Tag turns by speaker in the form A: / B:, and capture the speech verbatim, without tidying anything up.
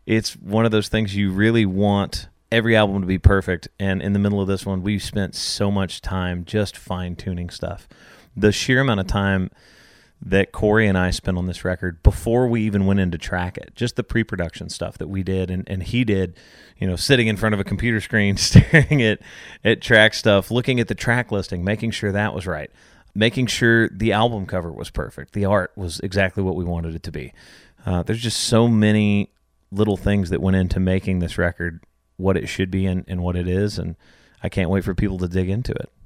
A: it's one of those things you really want every album to be perfect. And in the middle of this one, we spent so much time just fine-tuning stuff. The sheer amount of time that Corey and I spent on this record before we even went in to track it, just the pre-production stuff that we did and, and he did, you know, sitting in front of a computer screen, staring at, at track stuff, looking at the track listing, making sure that was right, making sure the album cover was perfect, the art was exactly what we wanted it to be. Uh, there's just so many little things that went into making this record what it should be and, and what it is, and I can't wait for people to dig into it.